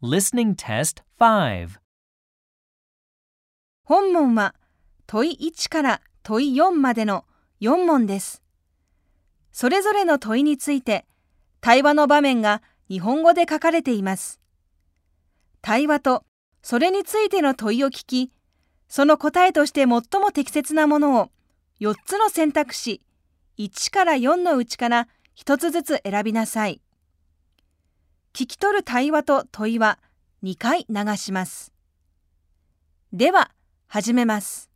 Listening Test 5. 本問は問い1から問い4までの4問です。それぞれの問いについて対話の場面が日本語で書かれています。対話とそれについての問いを聞き、その答えとして最も適切なものを4つの選択肢1から4のうちから1つずつ選びなさい。聞き取る対話と問いは2回流します。では、始めます。